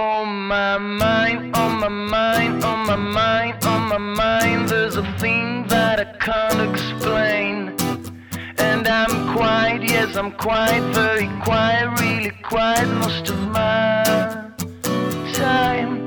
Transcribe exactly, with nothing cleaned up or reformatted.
On my mind, on my mind, on my mind, on my mind, there's a thing that I can't explain. And I'm quiet, yes, I'm quiet, very quiet, really quiet most of my time.